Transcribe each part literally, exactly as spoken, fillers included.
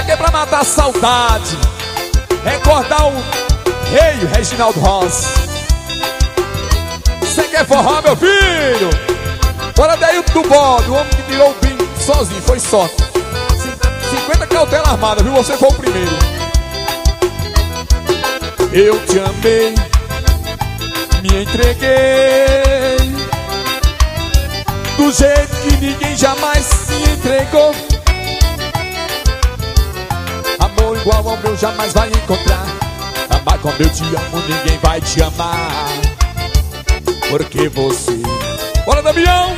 que é pra matar a saudade, recordar o rei Reginaldo Rossi. Você quer forró, meu filho? Bora daí do bode, o homem que tirou o bingo sozinho, foi sorte. cinquenta cautela armada, viu? Você foi o primeiro. Eu te amei, me entreguei do jeito que ninguém jamais se entregou. Amor igual ao meu jamais vai encontrar. Amar como eu te amo, ninguém vai te amar. Porque você, bora Damião,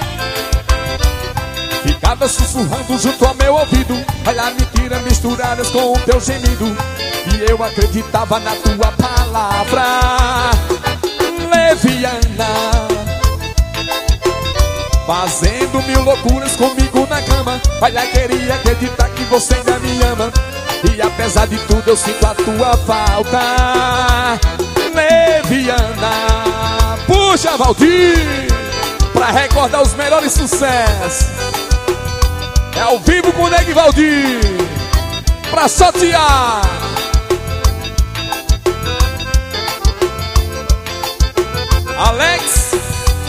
ficava sussurrando junto ao meu ouvido. Olha, mentira misturadas com o teu gemido. E eu acreditava na tua palavra leviana, fazendo mil loucuras comigo na cama. Olha, queria acreditar que você ainda me ama. E apesar de tudo eu sinto a tua falta leviana. Puxa, Valdir, pra recordar os melhores sucessos. É ao vivo com o Nego Valdir, pra sortear. Alex,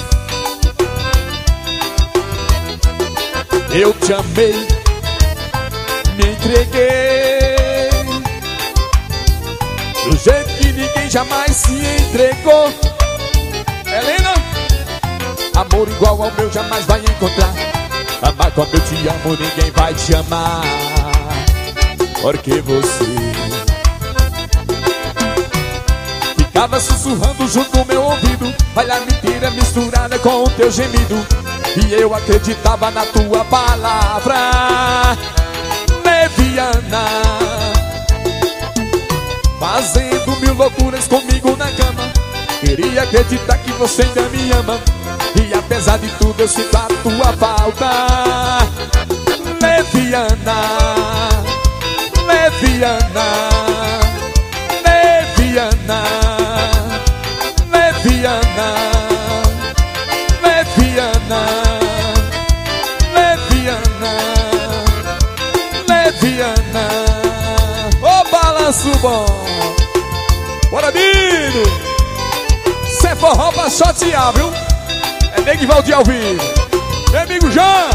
eu te amei, me entreguei do jeito que ninguém jamais se entregou. Helena, amor igual ao meu jamais vai encontrar. Amar como eu te amo, ninguém vai te amar. Porque você ficava sussurrando junto ao meu ouvido. Olha, mentira misturada com o teu gemido. E eu acreditava na tua palavra leviana, fazendo mil loucuras comigo na cama. Queria acreditar que você ainda me ama. E apesar de tudo eu sinto a tua falta leviana, leviana, leviana, leviana, leviana, leviana, leviana. Ô balanço bom, bora amigo, cê forró pra sortear, viu? É Nego Valdir ao vivo. Meu amigo Jean,